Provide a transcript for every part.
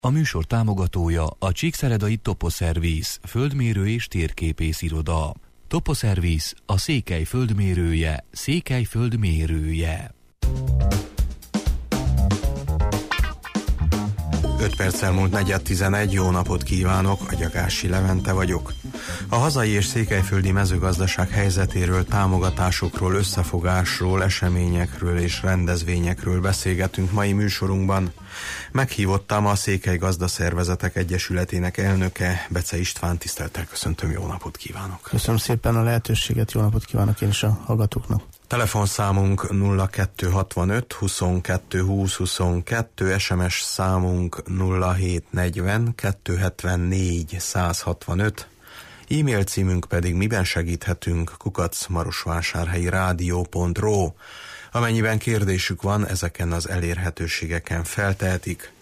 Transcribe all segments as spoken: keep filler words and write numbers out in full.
A műsor támogatója a Csíkszeredai Toposzerviz, földmérő és térképész iroda. Toposzerviz, a Székely földmérője, Székely földmérője. öt perccel múlt negyed tizenegy, jó napot kívánok, Agyagási Levente vagyok. A hazai és székelyföldi mezőgazdaság helyzetéről, támogatásokról, összefogásról, eseményekről és rendezvényekről beszélgetünk mai műsorunkban. Meghívottam a Székely Gazdaszervezetek Egyesületének elnöke, Bece István, tisztelettel köszöntöm, jó napot kívánok. Köszönöm szépen a lehetőséget, jó napot kívánok én is a hallgatóknak. Telefonszámunk nulla kettő hatvanöt huszonkettő húsz huszonkettő, es em es számunk nulla hét negyven kettőszázhetvennégy százhatvanöt, e-mail címünk pedig miben segíthetünk kukac marosvásárhelyi rádió pont ro. Amennyiben kérdésük van, ezeken az elérhetőségeken feltehetik.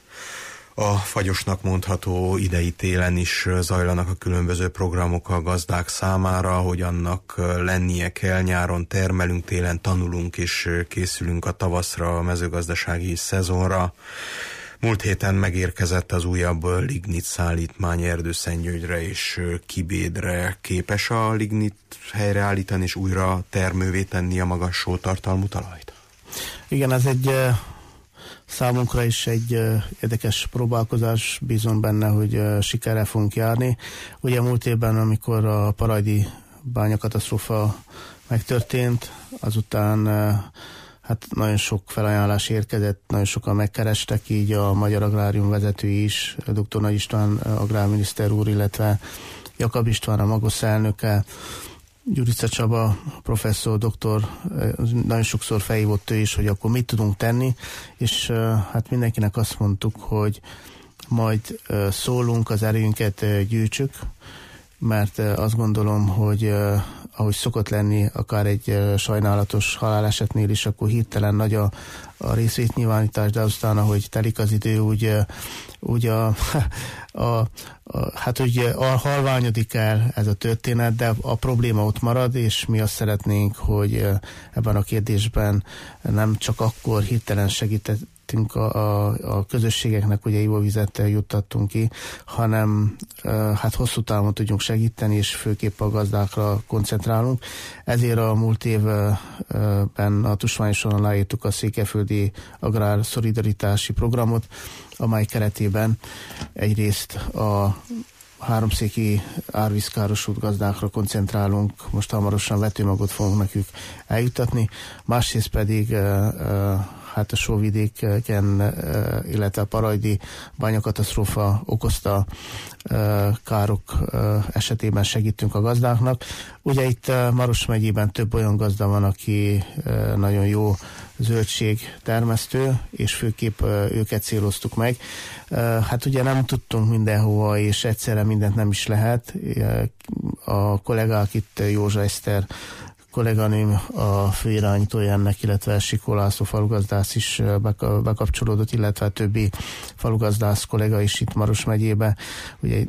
A fagyosnak mondható idei télen is zajlanak a különböző programok a gazdák számára, hogy annak lennie kell. Nyáron termelünk, télen tanulunk és készülünk a tavaszra, a mezőgazdasági szezonra. Múlt héten megérkezett az újabb lignit szállítmány Erdőszentgyörgyre és Kibédre. Képes a lignit helyreállítani és újra termővé tenni a magas sótartalmú talajt? Igen, ez egy számunkra is egy érdekes próbálkozás, bízom benne, hogy sikerrel fogunk járni. Ugye múlt évben, amikor a parajdi bányakatasztrófa megtörtént, azután hát nagyon sok felajánlás érkezett, nagyon sokan megkerestek, így a Magyar Agrárium vezetői is, dr. Nagy István agrárminiszter úr, illetve Jakab István, a Magosz elnöke, Gyurica Csaba professzor, doktor, nagyon sokszor felhívott ő is, hogy akkor mit tudunk tenni, és hát mindenkinek azt mondtuk, hogy majd szólunk, az erőnket gyűjtsük, mert azt gondolom, hogy ahogy szokott lenni, akár egy sajnálatos halálesetnél is, akkor hirtelen nagy a, a részvétnyilvánítás, de aztán, ahogy telik az idő, úgy, úgy a, a, a, hát úgy a halványodik el ez a történet, de a probléma ott marad, és mi azt szeretnénk, hogy ebben a kérdésben nem csak akkor hirtelen segített, A, a, a közösségeknek ugye ivóvizet juttattunk ki, hanem e, hát hosszú távon tudjunk segíteni, és főképp a gazdákra koncentrálunk. Ezért a múlt évben a Tusványoson aláírtuk a Székelyföldi Agrár Szolidaritási Programot, amely keretében egyrészt a háromszéki árvízkárosult gazdákra koncentrálunk, most hamarosan vetőmagot fogunk nekük eljuttatni, másrészt pedig e, e, hát a sóvidéken, illetve a parajdi bányakatasztrófa okozta károk esetében segítünk a gazdáknak. Ugye itt Maros megyében több olyan gazda van, aki nagyon jó zöldségtermesztő, és főképp őket céloztuk meg. Hát ugye nem tudtunk mindenhova, és egyszerre mindent nem is lehet. A kollégák itt, Józsa Eszter kolléganőm a főirányítója ennek, illetve Sikó László falugazdász is bekapcsolódott, illetve a többi falugazdász kollega is itt Maros megyébe. Ugye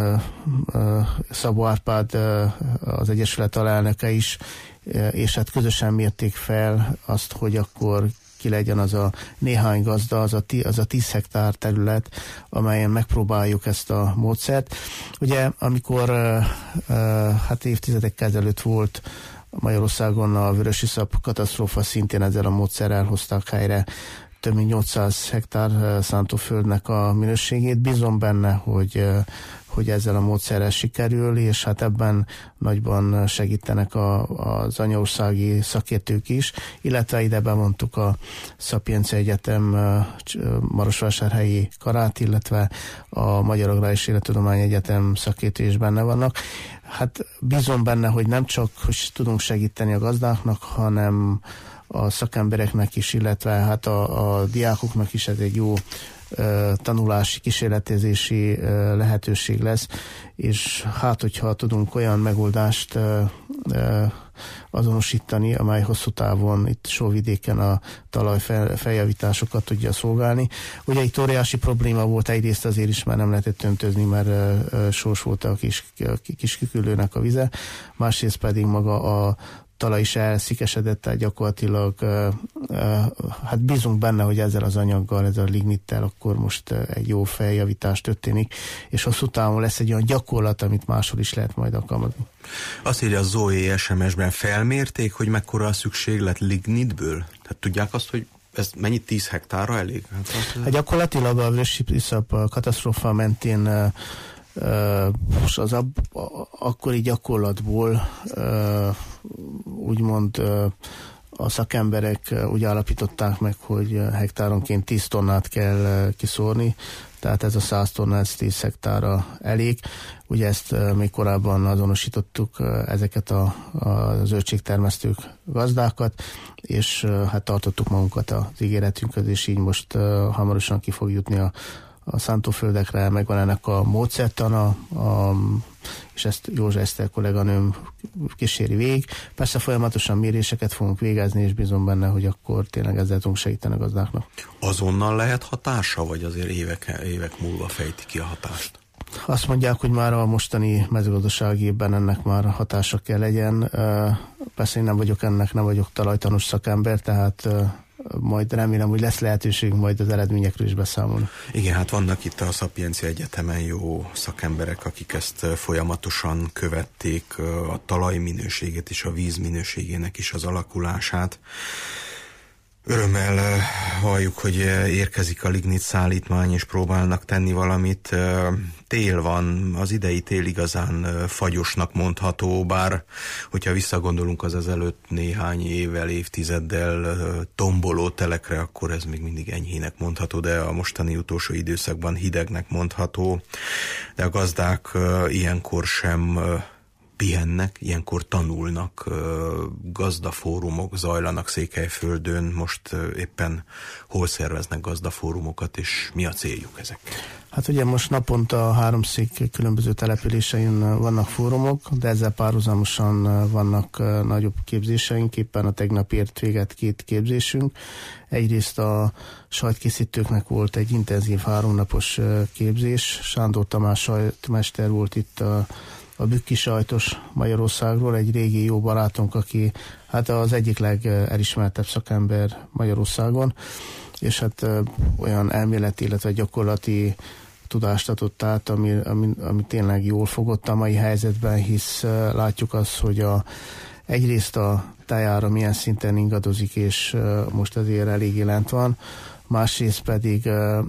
Szabó Árpád az Egyesület alelnöke is, és hát közösen mérték fel azt, hogy akkor ki legyen az a néhány gazda, az a, tí, az a tíz hektár terület, amelyen megpróbáljuk ezt a módszert. Ugye amikor hát évtizedekkel ezelőtt volt Magyarországon a vörösiszap katasztrófa, szintén ezzel a módszerrel hozták helyre több mint nyolcszáz hektár szántóföldnek a minőségét. Bízom benne, hogy, hogy ezzel a módszerrel sikerül, és hát ebben nagyban segítenek a, az anyaországi szakértők is, illetve ide bevontuk a Szapiencia Egyetem marosvásárhelyi karát, illetve a Magyar Agrár és Élettudomány Egyetem szakértői is benne vannak. Hát bízom benne, hogy nem csak hogy tudunk segíteni a gazdáknak, hanem a szakembereknek is, illetve hát a, a diákoknak is ez egy jó uh, tanulási, kísérletezési uh, lehetőség lesz, és hát hogyha tudunk olyan megoldást uh, uh, azonosítani, amely hosszú távon itt sóvidéken a talaj fel, feljavításokat tudja szolgálni. Ugye itt óriási probléma volt egyrészt azért is, mert nem lehetett öntözni, mert uh, sós volt a kis, kis kiküllőnek a vize, másrészt pedig maga a talaj is elszikesedett, tehát gyakorlatilag hát bízunk benne, hogy ezzel az anyaggal, ezzel a lignittel akkor most egy jó feljavítás történik, és hosszú távon lesz egy olyan gyakorlat, amit máshol is lehet majd alkalmazni. Azt írja a Zoe es em es-ben, felmérték, hogy mekkora a szükséglet lignitből? Tehát tudják azt, hogy ez mennyi tíz hektárra elég? Hát, hát gyakorlatilag a vörösiszap katasztrófa mentén most az ab, akkori gyakorlatból úgymond a szakemberek úgy állapították meg, hogy hektáronként tíz tonnát kell kiszórni, tehát ez a száz tonna, ez tíz hektára elég. Ugye ezt még korábban azonosítottuk ezeket a, a zöldségtermesztők, gazdákat, és hát tartottuk magunkat az ígéretünkhöz, és így most hamarosan ki fog jutni a a szántóföldekre, megvan ennek a módszertana, a, és ezt Józsa Eszter kolléganőm kíséri végig. Persze folyamatosan méréseket fogunk végezni, és bízom benne, hogy akkor tényleg ezzel tudunk segíteni a gazdáknak. Azonnal lehet hatása, vagy azért évek, évek múlva fejti ki a hatást? Azt mondják, hogy már a mostani mezőgazdasági évben ennek már hatása kell legyen. Persze én nem vagyok ennek, nem vagyok talajtanos szakember, tehát majd remélem, hogy lesz lehetőség majd az eredményekről is beszámolni. Igen, hát vannak itt a Szapiencia Egyetemen jó szakemberek, akik ezt folyamatosan követték, a talaj minőségét és a víz minőségének is az alakulását. Örömmel halljuk, hogy érkezik a lignit szállítmány, és próbálnak tenni valamit. Tél van, az idei tél igazán fagyosnak mondható, bár hogyha visszagondolunk az ezelőtt néhány évvel, évtizeddel tomboló telekre, akkor ez még mindig enyhének mondható, de a mostani utolsó időszakban hidegnek mondható. De a gazdák ilyenkor sem pihennek, ilyenkor tanulnak, gazdafórumok zajlanak Székelyföldön, most éppen hol szerveznek gazdafórumokat, és mi a céljuk ezek? Hát ugye most naponta háromszék különböző településein vannak fórumok, de ezzel párhuzamosan vannak nagyobb képzéseink, éppen a tegnap ért véget két képzésünk. Egyrészt a sajtkészítőknek volt egy intenzív háromnapos képzés, Sándor Tamás sajtmester volt itt a a Bükki sajtos Magyarországról, egy régi jó barátunk, aki hát az egyik legelismertebb szakember Magyarországon, és hát olyan elméleti, illetve gyakorlati tudást adott át, ami, ami, ami tényleg jól fogott a mai helyzetben, hisz látjuk azt, hogy a, egyrészt a tájára milyen szinten ingadozik, és most azért eléggé lent van, másrészt pedig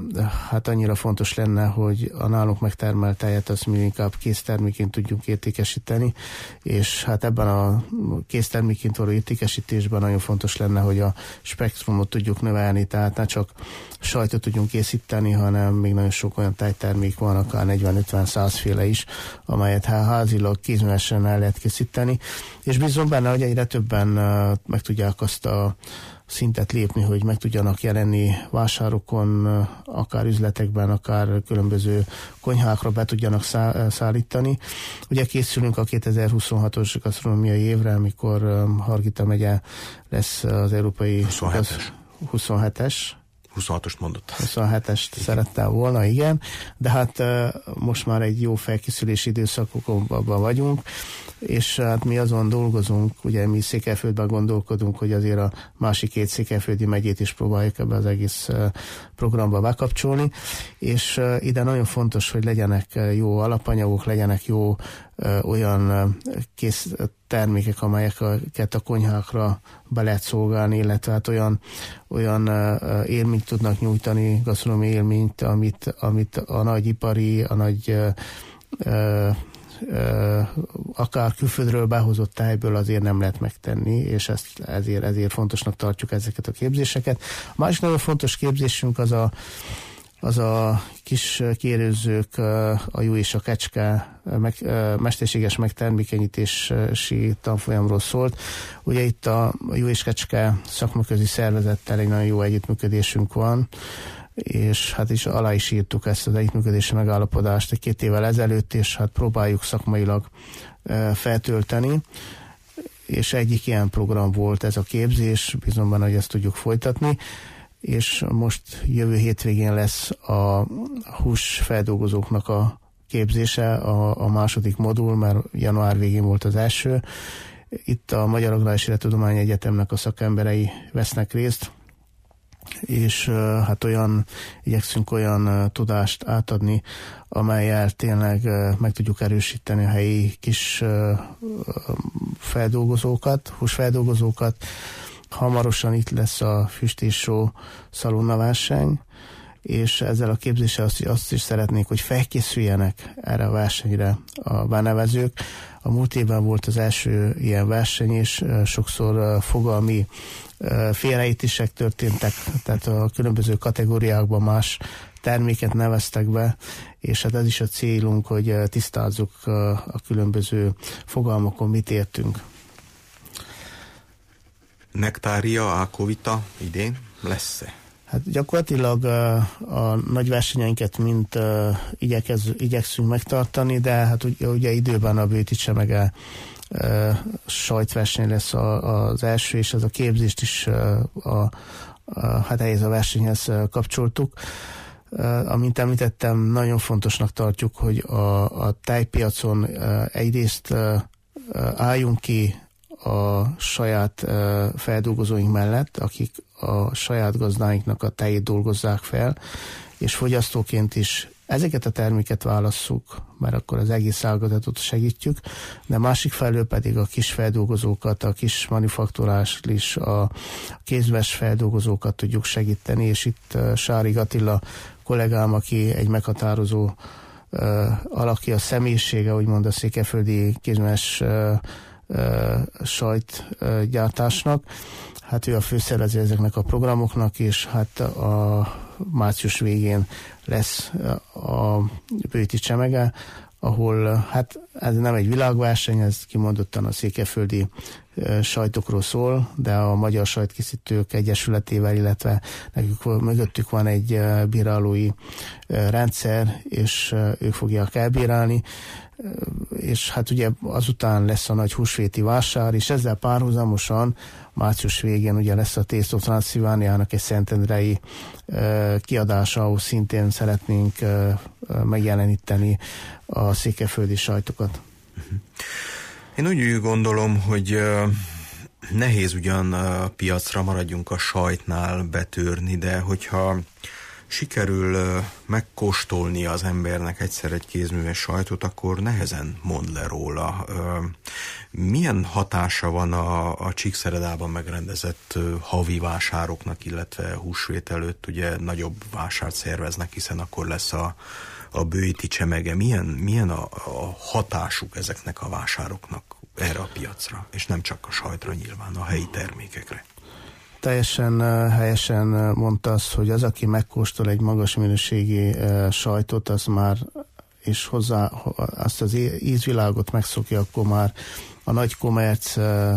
hát annyira fontos lenne, hogy a nálunk megtermelt tejet azt mi inkább készterméként tudjunk értékesíteni, és hát ebben a készterméként való értékesítésben nagyon fontos lenne, hogy a spektrumot tudjuk növelni, tehát ne csak sajtot tudjunk készíteni, hanem még nagyon sok olyan tejtermék van, akár negyven-ötven-száz féle is, amelyet házilag kézművesen el lehet készíteni, és bízom benne, hogy egyre többen meg tudják azt a szintet lépni, hogy meg tudjanak jelenni vásárokon, akár üzletekben, akár különböző konyhákra be tudjanak szállítani. Ugye készülünk a kétezer-huszonhatos gasztronómiai évre, amikor Hargita megye lesz az európai huszonhetes. huszonhetes huszonhatost mondott. huszonhetest szerettem volna, igen, de hát most már egy jó felkészülési időszakokban vagyunk, és hát mi azon dolgozunk, ugye mi Székelyföldben gondolkodunk, hogy azért a másik két székelyföldi megyét is próbáljuk ebbe az egész programba bekapcsolni, és ide nagyon fontos, hogy legyenek jó alapanyagok, legyenek jó olyan kész termékek, amelyeket a konyhákra be lehet szolgálni, illetve hát olyan, olyan élményt tudnak nyújtani, gasztronómiai élményt, amit, amit a nagy ipari, a nagy akár külföldről behozott tájból azért nem lehet megtenni, és ezt ezért, ezért fontosnak tartjuk ezeket a képzéseket. A másik nagyon fontos képzésünk az a, az a kis kérőzők, a jó és a kecske meg, mesterséges megtermékenyítési tanfolyamról szólt. Ugye itt a jó és kecske szakmaközi szervezettel egy nagyon jó együttműködésünk van, és hát is alá is írtuk ezt az együttműködési megállapodást egy két évvel ezelőtt, és hát próbáljuk szakmailag feltölteni, és egyik ilyen program volt ez a képzés, bízom benne, hogy ezt tudjuk folytatni, és most jövő hétvégén lesz a húsfeldolgozóknak a képzése, a, a második modul, mert január végén volt az első, Itt a Magyar Agrár és Élettudományi Egyetemnek a szakemberei vesznek részt, és hát olyan, igyekszünk olyan tudást átadni, amellyel tényleg meg tudjuk erősíteni a helyi kis feldolgozókat, húsfeldolgozókat. Hamarosan itt lesz a Füst és Só szalonna verseny, és ezzel a képzéssel azt, azt is szeretnék, hogy felkészüljenek erre a versenyre a benevezők. A múlt évben volt az első ilyen verseny, és sokszor fogalmi félreértések történtek, tehát a különböző kategóriákban más terméket neveztek be, és hát ez is a célunk, hogy tisztázzuk a különböző fogalmakon, mit értünk. Nektária, Ákovita idén lesz-e? Hát gyakorlatilag a, a nagy versenyeinket mind uh, igyekez, igyekszünk megtartani, de hát ugye, ugye időben a Bőti Csemege uh, sajtverseny lesz a, az első, és ez a képzést is uh, a, a, hát ehhez a versenyhez uh, kapcsoltuk. Uh, amint említettem, nagyon fontosnak tartjuk, hogy a, a tejpiacon uh, egyrészt uh, álljunk ki a saját uh, feldolgozóink mellett, akik a saját gazdáinknak a tejét dolgozzák fel, és fogyasztóként is ezeket a terméket válasszuk, mert akkor az egész ágazatot segítjük, de másik felől pedig a kis feldolgozókat, a kis manufakturás is, a kézműves feldolgozókat tudjuk segíteni, és itt uh, Sárig Attila kollégám, aki egy meghatározó uh, alakja, a személyisége, úgymond a székelyföldi kézműves uh, uh, sajtgyártásnak. Hát ő a főszervező ezeknek a programoknak, és hát a március végén lesz a Bőti Csemege, ahol hát ez nem egy világverseny, ez kimondottan a székelyföldi sajtokról szól, de a Magyar Sajtkészítők Egyesületével, illetve nekünk mögöttük van egy bírálói rendszer, és ők fogják elbírálni, és hát ugye azután lesz a nagy húsvéti vásár, és ezzel párhuzamosan március végén ugye lesz a Taste of Transylvániának egy szentendrei uh, kiadása, ahol szintén szeretnénk uh, megjeleníteni a székelyföldi sajtokat. Én úgy gondolom, hogy uh, nehéz ugyan uh, piacra maradjunk a sajtnál betörni, de hogyha sikerül uh, megkóstolni az embernek egyszer egy kézműves sajtot, akkor nehezen mond le róla. Uh, milyen hatása van a, a Csíkszeredában megrendezett uh, havi vásároknak, illetve húsvét előtt ugye nagyobb vásárt szerveznek, hiszen akkor lesz a, a Bőti Csemege. Milyen, milyen a, a hatásuk ezeknek a vásároknak erre a piacra, és nem csak a sajtra nyilván, a helyi termékekre? Teljesen uh, helyesen mondta azt, hogy az, aki megkóstol egy magas minőségi uh, sajtot, az már, és hozzá azt az ízvilágot megszokja, akkor már a nagy kommerc uh,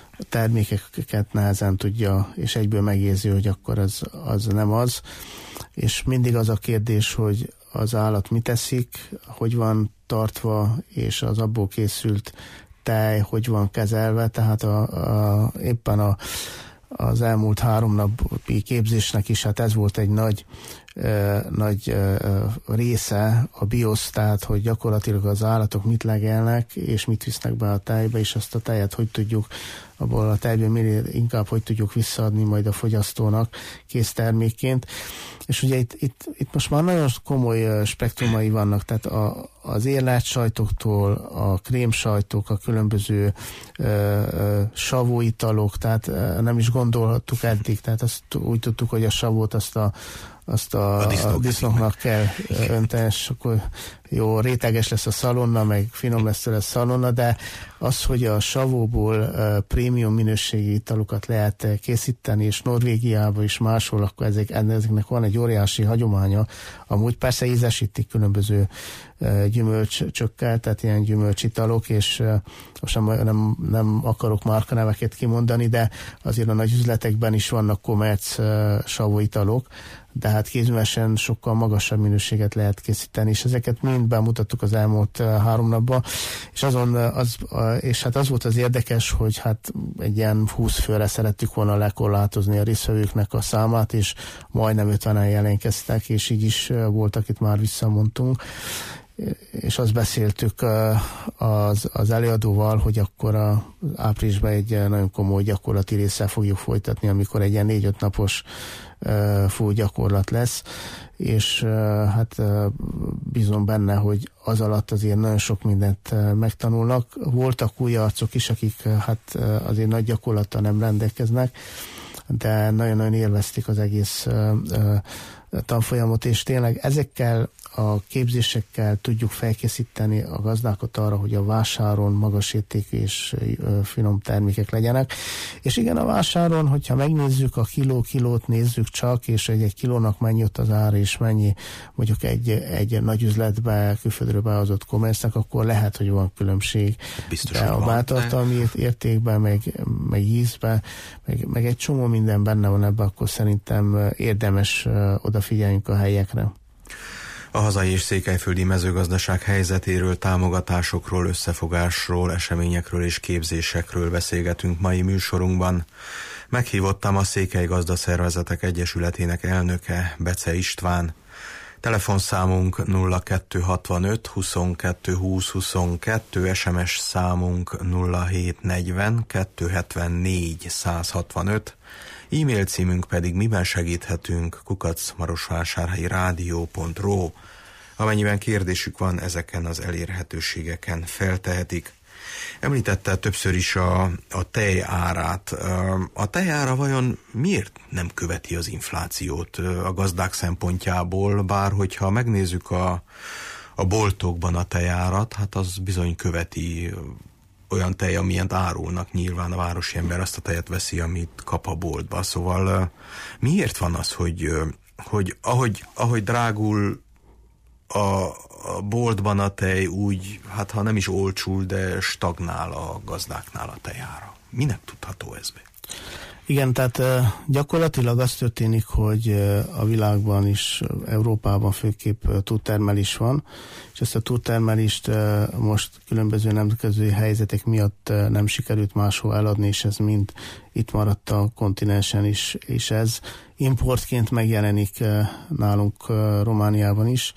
termékeket nehezen tudja, és egyből megérzi, hogy akkor az, az nem az. És mindig az a kérdés, hogy az állat mit eszik, hogy van tartva, és az abból készült tej, hogy van kezelve, tehát a, a, éppen a az elmúlt három napi képzésnek is, hát ez volt egy nagy, ö, nagy ö, része a biosz, tehát hogy gyakorlatilag az állatok mit legelnek, és mit visznek be a tejbe, és azt a tejet hogy tudjuk, abból a tejből minél inkább hogy tudjuk visszaadni majd a fogyasztónak késztermékként. És ugye itt, itt, itt most már nagyon komoly spektrumai vannak, tehát a, az érlelt sajtoktól, a krémsajtok, a különböző ö, ö, savóitalok, tehát ö, nem is gondolhattuk eddig, tehát azt úgy tudtuk, hogy a savót azt a azt a, a, a disznóknak kell önteni, és akkor jó, réteges lesz a szalonna, meg finom lesz a szalonna, de az, hogy a savóból uh, prémium minőségi italokat lehet készíteni, és Norvégiában is máshol, akkor ezek, ezeknek van egy óriási hagyománya. Amúgy persze ízesítik különböző uh, gyümölcsökkel, tehát ilyen gyümölcsitalok, és uh, most nem, nem, nem akarok márkaneveket kimondani, de azért a nagy üzletekben is vannak kommerc uh, savóitalok, de hát kézművesen sokkal magasabb minőséget lehet készíteni, és ezeket mind bemutattuk az elmúlt uh, három napban, és azon az, uh, és hát az volt az érdekes, hogy hát egy ilyen húsz főre szerettük volna lekorlátozni a résztvevőknek a számát, és majdnem ötvenen jelentkeztek, és így is uh, voltak, itt már visszamondtunk, és azt beszéltük az, az előadóval, hogy akkor az áprilisban egy nagyon komoly gyakorlati résszel fogjuk folytatni, amikor egy ilyen négy-öt napos full gyakorlat lesz, és hát bízom benne, hogy az alatt azért nagyon sok mindent megtanulnak. Voltak új arcok is, akik hát azért nagy gyakorlattal nem rendelkeznek, de nagyon-nagyon élvezték az egész tanfolyamot, és tényleg ezekkel a képzésekkel tudjuk felkészíteni a gazdákat arra, hogy a vásáron magas értékű és finom termékek legyenek. És igen, a vásáron, hogyha megnézzük a kiló-kilót, nézzük csak, és egy, egy kilónak mennyi ott az ára, és mennyi mondjuk egy, egy nagy üzletbe, külföldről behozott kommersznek, akkor lehet, hogy van különbség. Biztos, de a bántartalmi értékben, meg, meg ízben, meg, meg egy csomó minden benne van ebben, akkor szerintem érdemes odafigyeljünk a helyekre. A hazai és székelyföldi mezőgazdaság helyzetéről, támogatásokról, összefogásról, eseményekről és képzésekről beszélgetünk mai műsorunkban. Meghívottam a Székely Gazdaszervezetek Egyesületének elnöke, Bece István. Telefonszámunk nulla kettő hatvanöt huszonkettő húsz huszonkettő, es em es számunk nulla hét negyven kettő hetvennégy száz hatvanöt, e-mail címünk pedig miben segíthetünk kukac marosvásárhelyi rádió pont ro. Amennyiben kérdésük van, ezeken az elérhetőségeken feltehetik. Említette többször is a, a tej árát. A tej ára vajon miért nem követi az inflációt a gazdák szempontjából, bár hogyha megnézzük a, a boltokban a tejárat, hát az bizony követi olyan tej, amilyent árulnak, nyilván a városi ember azt a tejet veszi, amit kap a boltba. Szóval miért van az, hogy, hogy ahogy, ahogy drágul a, a boltban a tej, úgy, hát ha nem is olcsul, de stagnál a gazdáknál a tejára? Minek tudható ez be? Igen, tehát gyakorlatilag az történik, hogy a világban is, Európában főképp túltermelés van, és ezt a túltermelést most különböző nemzetközi helyzetek miatt nem sikerült máshol eladni, és ez mind itt maradt a kontinensen is, és ez importként megjelenik nálunk Romániában is.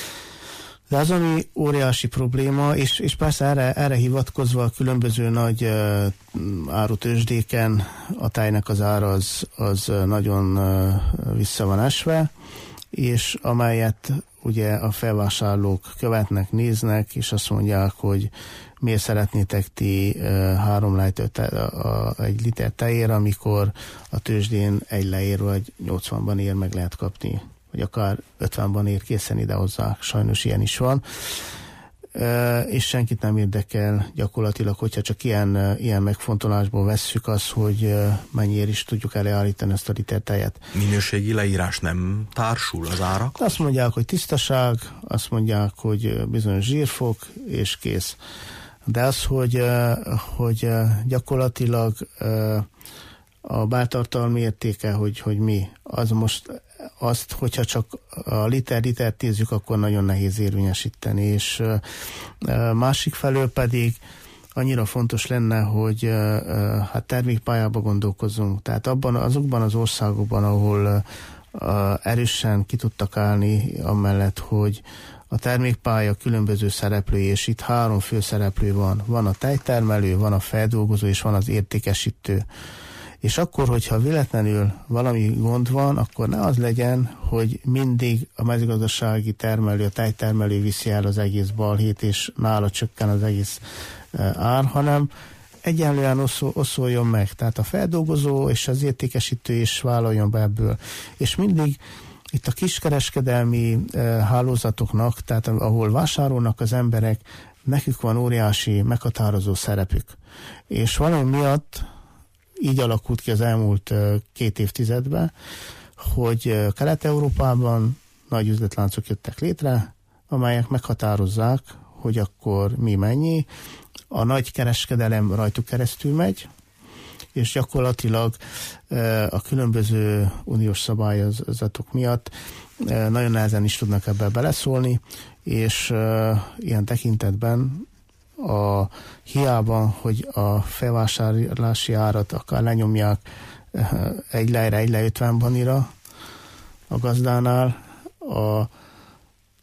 De az, ami óriási probléma, és, és persze erre, erre hivatkozva a különböző nagy uh, árutőzsdéken a tejnek az ára az, az nagyon uh, vissza van esve, és amelyet ugye a felvásárlók követnek, néznek, és azt mondják, hogy miért szeretnétek ti uh, három lejtőt egy liter tejér, amikor a tőzsdén egy leér vagy nyolcvanban ér meg lehet kapni, vagy akár ötvenben ér, készen idehozzák. Sajnos ilyen is van. E, és senkit nem érdekel gyakorlatilag, hogyha csak ilyen, ilyen megfontolásból vesszük azt, hogy mennyiért is tudjuk előállítani ezt a liter tejet. Minőségi leírás nem társul az árak? Azt mondják, hogy tisztaság, azt mondják, hogy bizonyos zsírfok, és kész. De az, hogy, hogy gyakorlatilag a báltartalmi értéke, hogy, hogy mi, az most azt, hogyha csak a liter-litert nézzük, akkor nagyon nehéz érvényesíteni, és másik felől pedig annyira fontos lenne, hogy hát termékpályába gondolkozunk. Tehát abban, azokban az országokban, ahol erősen ki tudtak állni amellett, hogy a termékpálya különböző szereplői, és itt három fő szereplő van. Van a tejtermelő, van a feldolgozó, és van az értékesítő. És akkor, hogyha véletlenül valami gond van, akkor ne az legyen, hogy mindig a mezőgazdasági termelő, a tejtermelő viszi el az egész balhét, és nála csökken az egész ár, hanem egyenlően oszol, oszoljon meg. Tehát a feldolgozó és az értékesítő is vállaljon be ebből. És mindig itt a kiskereskedelmi hálózatoknak, tehát ahol vásárolnak az emberek, nekük van óriási meghatározó szerepük. És valami miatt így alakult ki az elmúlt két évtizedben, hogy Kelet-Európában nagy üzletláncok jöttek létre, amelyek meghatározzák, hogy akkor mi mennyi. A nagy kereskedelem rajtuk keresztül megy, és gyakorlatilag a különböző uniós szabályozatok miatt nagyon nehezen is tudnak ebbe beleszólni, és ilyen tekintetben a hiába, hogy a felvásárlási árat akár lenyomják egy lejre, egy le ötven banira a gazdánál, a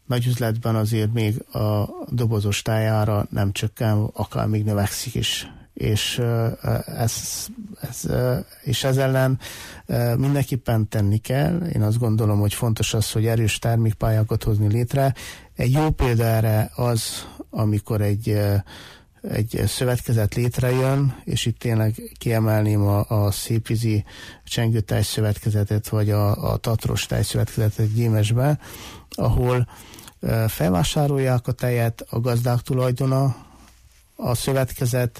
nagyüzletben azért még a dobozos tájára nem csökken, akár még növekszik is. És, ez, ez, és ez ellen mindenképpen tenni kell. Én azt gondolom, hogy fontos az, hogy erős termékpályákat hozni létre. Egy jó példa erre az, amikor egy, egy szövetkezet létrejön, és itt tényleg kiemelném a, a Szépvízi Csengőtáj Szövetkezetet, vagy a, a Tatros Tájszövetkezetet Gyémesbe, ahol felvásárolják a tejet, a gazdák tulajdona, a szövetkezet,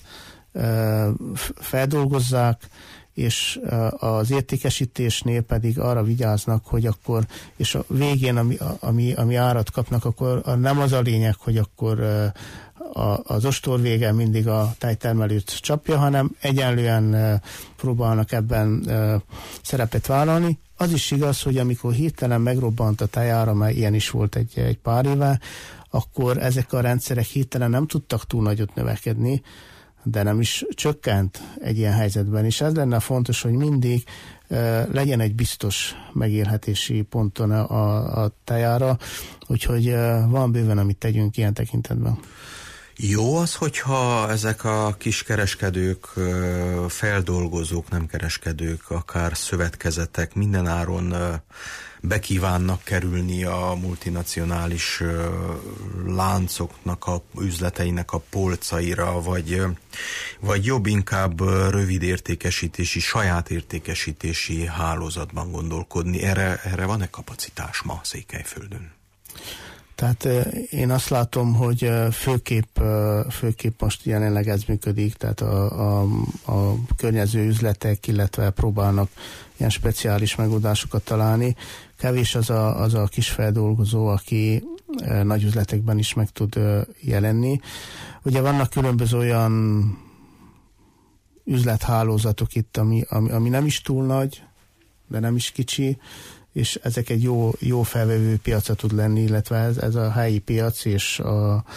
feldolgozzák, és az értékesítésnél pedig arra vigyáznak, hogy akkor, és a végén, ami, ami, ami árat kapnak, akkor nem az a lényeg, hogy akkor az ostor vége mindig a tejtermelőt csapja, hanem egyenlően próbálnak ebben szerepet vállalni. Az is igaz, hogy amikor hirtelen megrobbant a tejára, mert ilyen is volt egy, egy pár éve, akkor ezek a rendszerek hirtelen nem tudtak túl nagyot növekedni, de nem is csökkent egy ilyen helyzetben. És ez lenne fontos, hogy mindig uh, legyen egy biztos megélhetési ponton a, a tejára, úgyhogy uh, van bőven, amit tegyünk ilyen tekintetben. Jó az, hogyha ezek a kiskereskedők, feldolgozók, nem kereskedők, akár szövetkezetek mindenáron bekívánnak kerülni a multinacionális láncoknak, a üzleteinek a polcaira, vagy, vagy jobb inkább rövid értékesítési, saját értékesítési hálózatban gondolkodni. Erre, erre van-e kapacitás ma Székelyföldön? Tehát én azt látom, hogy főképp, főképp most jelenleg ez működik, tehát a, a, a környező üzletek, illetve próbálnak ilyen speciális megoldásokat találni. Kevés az a, az a kis feldolgozó, aki nagy üzletekben is meg tud jelenni. Ugye vannak különböző olyan üzlethálózatok itt, ami, ami, ami nem is túl nagy, de nem is kicsi, és ezek egy jó, jó felvevő piaca tud lenni, illetve ez, ez a helyi piac, és a, a,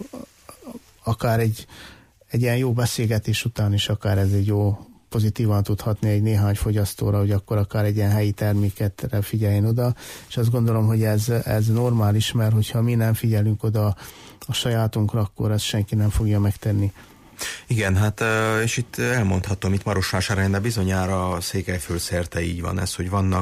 akár egy, egy ilyen jó beszélgetés után is akár ez egy jó pozitívan tud hatni egy néhány fogyasztóra, hogy akkor akár egy ilyen helyi terméket figyeljen oda, és azt gondolom, hogy ez, ez normális, mert hogyha mi nem figyelünk oda a sajátunkra, akkor ezt senki nem fogja megtenni. Igen, hát és itt elmondhatom, itt Marosvásárhelyen, de bizonyára Székelyföld szerte így van ez, hogy vannak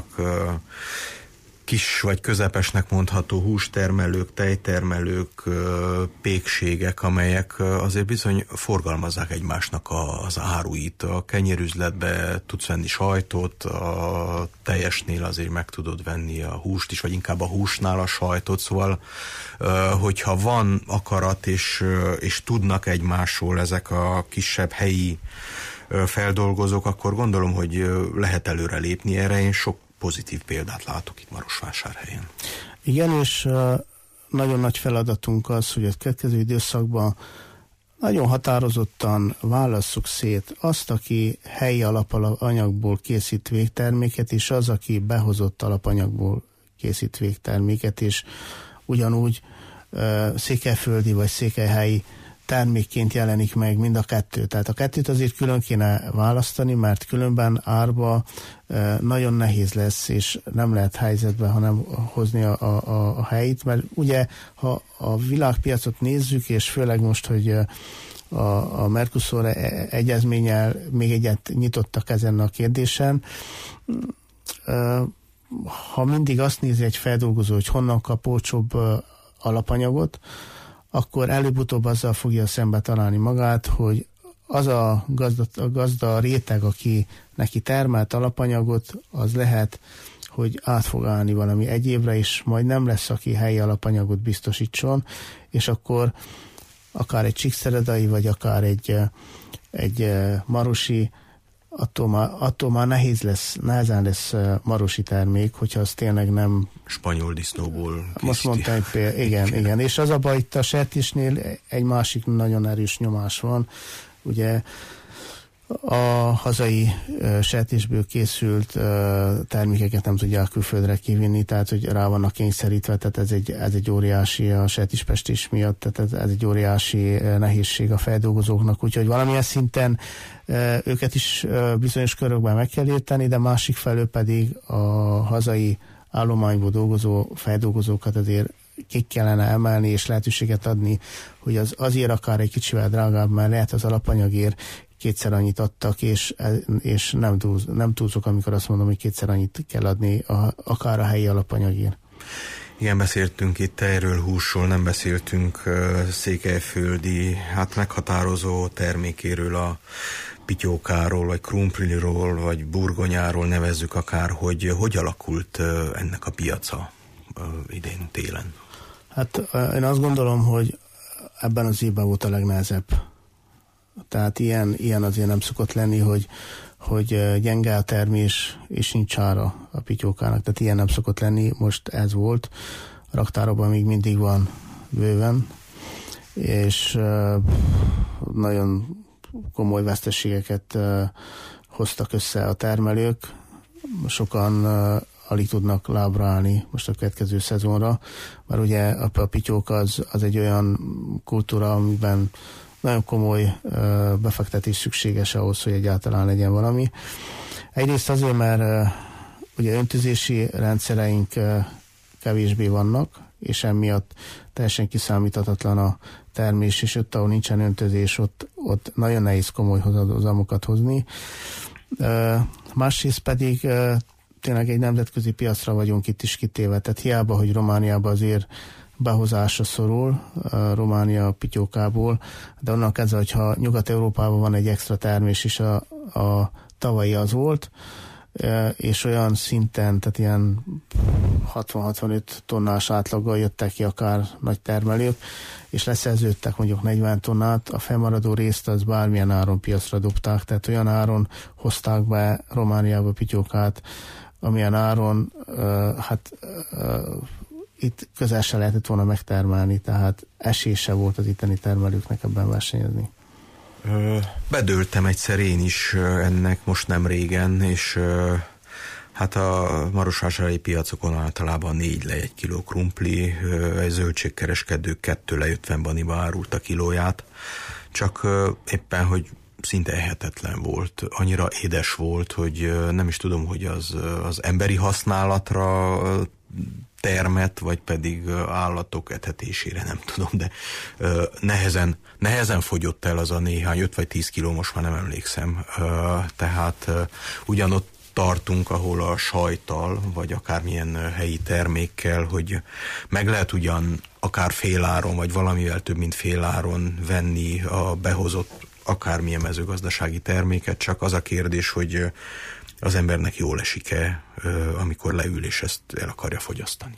kis vagy közepesnek mondható hústermelők, tejtermelők, pékségek, amelyek azért bizony forgalmazzák egymásnak az áruit. A kenyérüzletbe tudsz venni sajtot, a teljesnél azért meg tudod venni a húst is, vagy inkább a húsnál a sajtot, szóval hogyha van akarat és, és tudnak egymásról ezek a kisebb helyi feldolgozók, akkor gondolom, hogy lehet előre lépni erre. Én sok pozitív példát látok itt Marosvásárhelyen. Igen, és uh, nagyon nagy feladatunk az, hogy a következő időszakban nagyon határozottan válasszuk szét azt, aki helyi alapanyagból készít végterméket, és az, aki behozott alapanyagból készít végterméket, és ugyanúgy uh, székelyföldi vagy székelyhelyi termékként jelenik meg mind a kettő. Tehát a kettőt azért külön kéne választani, mert különben árba e, nagyon nehéz lesz, és nem lehet helyzetbe, hanem hozni a, a, a helyit, mert ugye, ha a világpiacot nézzük, és főleg most, hogy a, a Mercosur egyezménnyel még egyet nyitottak ezen a kérdésen, e, ha mindig azt nézi egy feldolgozó, hogy honnan kap olcsóbb alapanyagot, akkor előbb-utóbb azzal fogja szembe találni magát, hogy az a gazda, a gazda réteg, aki neki termelt alapanyagot, az lehet, hogy át fog állni valami egyébre, és majd nem lesz, aki helyi alapanyagot biztosítson, és akkor akár egy csíkszeredai, vagy akár egy, egy marosi, attól már, attól már nehéz lesz, nehezen lesz marosi termék, hogyha az tényleg nem... Spanyol disznóból készíti. Most mondtam egy például, igen, igen. És az a baj, itt a sertésnél egy másik nagyon erős nyomás van. Ugye a hazai uh, sertésből készült uh, termékeket nem tudják külföldre kivinni, tehát hogy rá vannak kényszerítve, tehát ez egy, ez egy óriási a sertéspestés miatt, tehát ez, ez egy óriási uh, nehézség a feldolgozóknak, úgyhogy valamilyen szinten uh, őket is uh, bizonyos körökben meg kell érteni, de másik felől pedig a hazai állományból dolgozó feldolgozókat azért ki kellene emelni, és lehetőséget adni, hogy az azért akár egy kicsivel drágább, mert lehet az alapanyagért kétszer annyit adtak, és, és nem, túl, nem túlzok, amikor azt mondom, hogy kétszer annyit kell adni, a, akár a helyi alapanyagért. Igen, beszéltünk itt erről húsról, nem beszéltünk uh, székelyföldi, hát meghatározó termékéről, a pityókáról, vagy krumpliról, vagy burgonyáról, nevezzük akár, hogy hogy alakult uh, ennek a piaca uh, idén télen? Hát uh, én azt gondolom, hogy ebben az évben volt a legnehezebb. Tehát ilyen, ilyen azért nem szokott lenni, hogy, hogy gyenge a termés, és nincs ára a pityókának. Tehát ilyen nem szokott lenni, most ez volt. A raktárokban még mindig van bőven, és uh, nagyon komoly veszteségeket uh, hoztak össze a termelők. Sokan uh, alig tudnak lábra állni most a következő szezonra, mert ugye a, a pityók az, az egy olyan kultúra, amiben nagyon komoly uh, befektetés szükséges ahhoz, hogy egyáltalán legyen valami. Egyrészt azért, mert uh, ugye öntözési rendszereink uh, kevésbé vannak, és emiatt teljesen kiszámíthatatlan a termés, és ott, ahol nincsen öntözés, ott, ott nagyon nehéz komoly hozamokat hozni. Uh, másrészt pedig uh, tényleg egy nemzetközi piacra vagyunk itt is kitéve, tehát hiába, hogy Romániában azért behozásra szorul a Románia pityókából, de onnan kezdve, hogyha Nyugat-Európában van egy extra termés, és a, a tavalyi az volt, és olyan szinten, tehát ilyen hatvan-hatvanöt tonnás átlaggal jöttek ki akár nagy termelők, és leszerződtek mondjuk negyven tonnát, a felmaradó részt az bármilyen áron piacra dobták, tehát olyan áron hozták be Romániába pityókát, amilyen áron hát itt közel se lehetett volna megtermelni, tehát esése volt az itteni termelőknek ebben versenyezni. Bedőltem egyszer én is ennek most nem régen, és hát a marosvásárhelyi piacokon általában négy le egy kiló krumpli, egy zöldségkereskedők kettő le ötven baniba árult a kilóját, csak éppen, hogy szinte ehetetlen volt, annyira édes volt, hogy nem is tudom, hogy az, az emberi használatra termet, vagy pedig állatok etetésére, nem tudom, de uh, nehezen, nehezen fogyott el az a néhány, öt vagy tíz kiló, most már nem emlékszem. Uh, tehát uh, ugyanott tartunk, ahol a sajttal, vagy akármilyen helyi termékkel, hogy meg lehet ugyan akár féláron, vagy valamivel több, mint féláron venni a behozott akármilyen mezőgazdasági terméket, csak az a kérdés, hogy az embernek jól esik-e, amikor leül és ezt el akarja fogyasztani.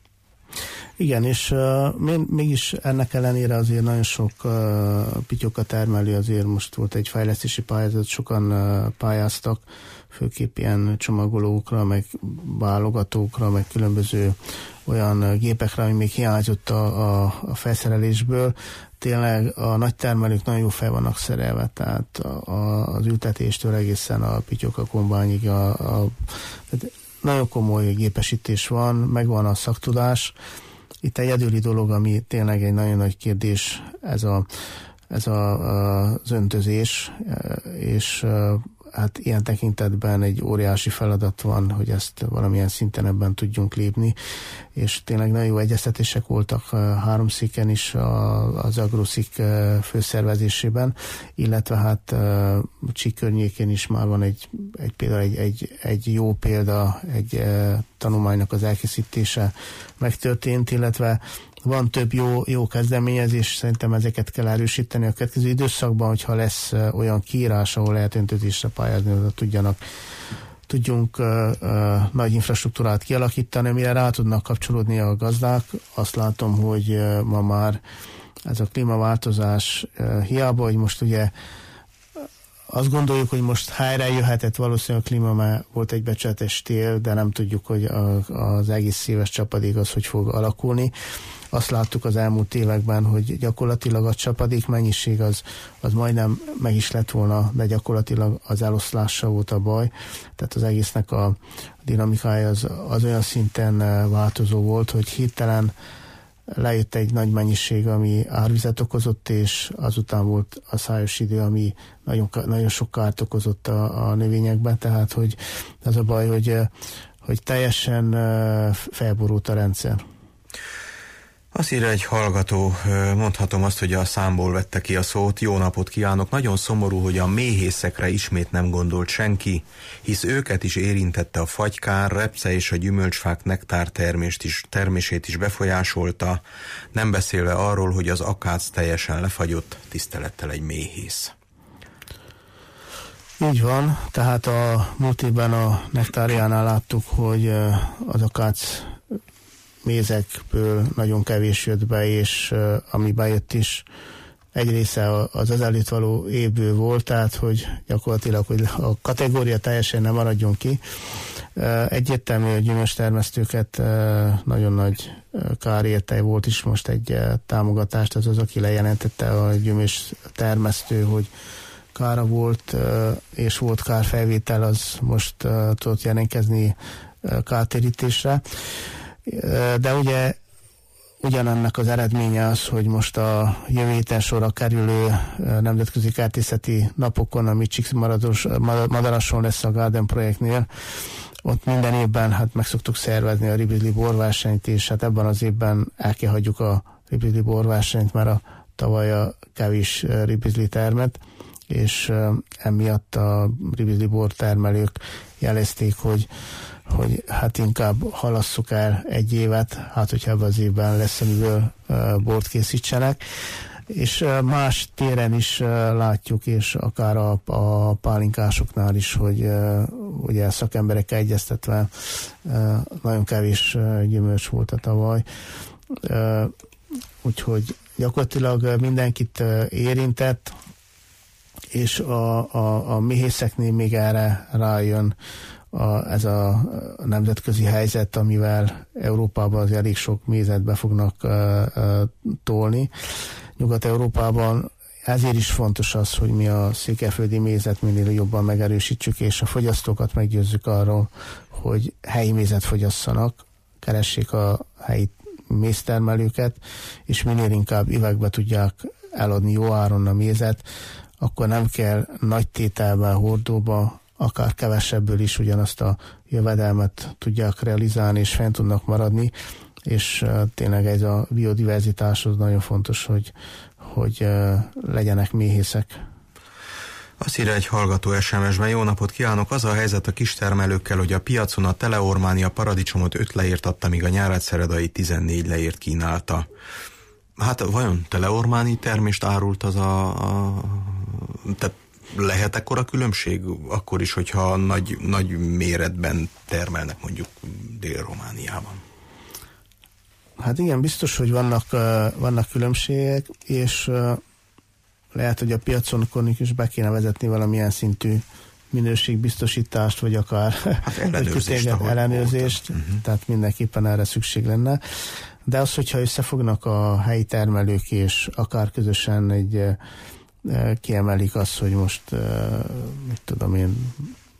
Igen, és uh, mégis ennek ellenére azért nagyon sok uh, pityóka termelő, azért most volt egy fejlesztési pályázat, sokan uh, pályáztak, főképp ilyen csomagolókra, meg válogatókra, meg különböző olyan gépekre, ami még hiányzott a, a, a felszerelésből. Tényleg a nagy termelők nagyon jó fel vannak szerelve, tehát a, a, az ültetéstől egészen a pityóka kombányig a, a, nagyon komoly gépesítés van, megvan a szaktudás. Itt egyedüli dolog, ami tényleg egy nagyon nagy kérdés, ez, a, ez a, az öntözés, és hát ilyen tekintetben egy óriási feladat van, hogy ezt valamilyen szinten ebben tudjunk lépni, és tényleg nagyon jó egyeztetések voltak Háromszéken is az Agroszik főszervezésében, illetve hát Csík környékén is már van egy, egy például egy, egy, egy jó példa, egy tanulmánynak az elkészítése megtörtént, illetve van több jó, jó kezdeményezés, szerintem ezeket kell erősíteni a következő időszakban, hogyha lesz olyan kiírás, ahol lehet öntözésre pályázni, hogy tudjanak, tudjunk uh, uh, nagy infrastruktúrát kialakítani, amire rá tudnak kapcsolódni a gazdák. Azt látom, hogy uh, ma már ez a klímaváltozás uh, hiába, hogy most ugye azt gondoljuk, hogy most helyre jöhetett valószínűleg a klíma, mert volt egy becsetes tél, de nem tudjuk, hogy a, az egész éves csapadék az hogy fog alakulni. Azt láttuk az elmúlt években, hogy gyakorlatilag a csapadék mennyiség az, az majdnem meg is lett volna, de gyakorlatilag az eloszlása volt a baj. Tehát az egésznek a dinamikája az, az olyan szinten változó volt, hogy hirtelen lejött egy nagy mennyiség, ami árvizet okozott, és azután volt a szájos idő, ami nagyon, nagyon sok kárt okozott a, a növényekben, tehát hogy az a baj, hogy, hogy teljesen felborult a rendszer. Azt írja egy hallgató, mondhatom azt, hogy a számból vette ki a szót. Jó napot kívánok! Nagyon szomorú, hogy a méhészekre ismét nem gondolt senki, hisz őket is érintette a fagykár, repce és a gyümölcsfák nektár termést is, termését is befolyásolta, nem beszélve arról, hogy az akác teljesen lefagyott. Tisztelettel egy méhész. Így van, tehát a múlt évben a nektáriánál láttuk, hogy az akác mézekből nagyon kevés jött be, és ami bejött is, egy része az ezelőtt való évből volt, tehát hogy gyakorlatilag hogy a kategória teljesen nem maradjon ki. Egyértelmű, hogy gyümölcstermesztőket nagyon nagy kár érte, volt is most egy támogatást, az az, aki lejelentette a gyümölcstermesztő, hogy kára volt, és volt kárfelvétel, az most tudott jelentkezni kártérítésre. De ugye ugyanannak az eredménye az, hogy most a jövő héten sorra kerülő nemzetközi kertészeti napokon, ami Csíkszentmádarason lesz a Garden projektnél, ott minden évben hát meg szoktuk szervezni a ribizli borversenyt, és hát ebben az évben el kell hagyjuk a ribizli borversenyt, mert a tavaly a kevés ribizli termet, és emiatt a ribizli bortermelők jelezték, hogy hogy hát inkább halasszuk el egy évet, hát hogyha ebben az évben lesz, amiből uh, bort készítsenek. És uh, más téren is uh, látjuk, és akár a, a pálinkásoknál is, hogy uh, ugye szakemberekkel egyeztetve uh, nagyon kevés uh, gyümölcs volt a tavaly. Uh, úgyhogy gyakorlatilag mindenkit uh, érintett, és a, a, a méhészeknél még erre rájön A, ez a nemzetközi helyzet, amivel Európában az elég sok mézet be fognak uh, uh, tolni. Nyugat-Európában ezért is fontos az, hogy mi a székelyföldi mézet minél jobban megerősítsük, és a fogyasztókat meggyőzzük arról, hogy helyi mézet fogyasszanak, keressék a helyi méztermelőket, és minél inkább üvegbe tudják eladni jó áron a mézet, akkor nem kell nagy tételben, hordóba, akár kevesebből is ugyanazt a jövedelmet tudják realizálni, és fent tudnak maradni, és uh, tényleg ez a biodiverzitás az nagyon fontos, hogy, hogy uh, legyenek méhészek. Azt írja egy hallgató es em es-ben, jó napot kívánok, az a helyzet a kistermelőkkel, hogy a piacon a teleormánia paradicsomot öt leért adta, míg a nyáradszeredai tizennégy leért kínálta. Hát vajon teleormáni termést árult az a... a tehát lehet ekkora különbség akkor is, hogyha nagy, nagy méretben termelnek mondjuk Dél-Romániában? Hát igen, biztos, hogy vannak, vannak különbségek, és lehet, hogy a piaconkon is be kéne vezetni valamilyen szintű minőségbiztosítást, vagy akár hát ellenőrzést, ellenőrzést uh-huh. Tehát mindenképpen erre szükség lenne. De az, hogyha összefognak a helyi termelők, és akár közösen egy kiemelik azt, hogy most mit tudom én,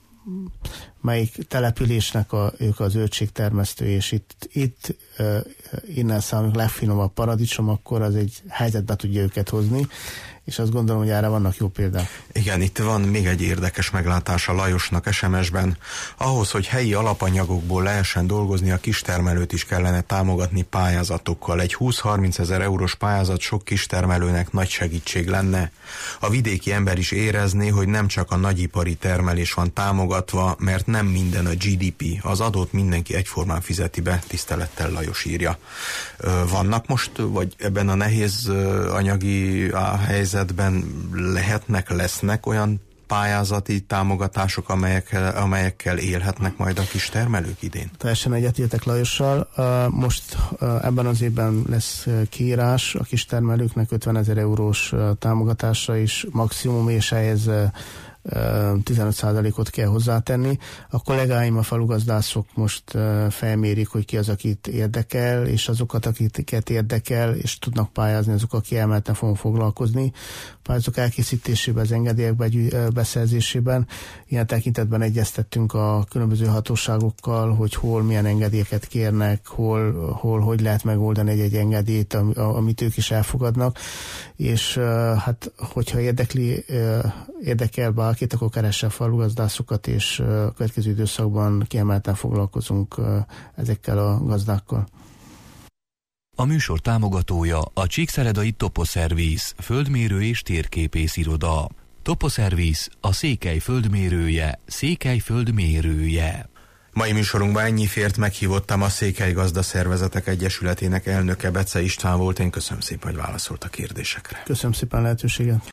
melyik településnek a, ők az zöldségtermesztő, és itt, itt innen számunk legfinomabb paradicsom, akkor az egy helyzetbe tudja őket hozni, és azt gondolom, hogy erre vannak jó példák. Igen, itt van még egy érdekes meglátása Lajosnak es em es-ben. Ahhoz, hogy helyi alapanyagokból lehessen dolgozni, a kistermelőt is kellene támogatni pályázatokkal. Egy húsz-harminc ezer eurós pályázat sok kistermelőnek nagy segítség lenne. A vidéki ember is érezné, hogy nem csak a nagyipari termelés van támogatva, mert nem minden a gé dé pé. Az adót mindenki egyformán fizeti be, tisztelettel Lajos írja. Vannak most, vagy ebben a nehéz anyagi helyzetben lehetnek, lesznek olyan pályázati támogatások, amelyekkel, amelyekkel élhetnek majd a kis termelők idén? Teljesen egyetértek Lajossal. Most ebben az évben lesz kiírás a kis termelőknek ötvenezer eurós támogatásra is maximum, és ehhez tizenöt százalékot kell hozzátenni. A kollégáim, a falugazdászok most felmérik, hogy ki az, akit érdekel, és azokat, akiket érdekel, és tudnak pályázni, azok, akik kiemelten fognak foglalkozni. Pályázatok elkészítésében, az engedélyek beszerzésében. Ilyen tekintetben egyeztettünk a különböző hatóságokkal, hogy hol milyen engedélyeket kérnek, hol, hol hogy lehet megoldani egy-egy engedélyt, amit ők is elfogadnak. És hát, hogyha érdekli, érdekel bárkit, akkor keresse a falugazdászokat, és a következő időszakban kiemelten foglalkozunk ezekkel a gazdákkal. A műsor támogatója a Csíkszeredai Toposzervisz, földmérő és térképész iroda. Toposzervisz, a Székely földmérője, Székely földmérője. Mai műsorunkban ennyi fért, meghívottam a Székely Gazdaszervezetek Egyesületének elnöke, Bece István volt. Én köszönöm szépen, hogy válaszolt a kérdésekre. Köszönöm szépen a lehetőséget.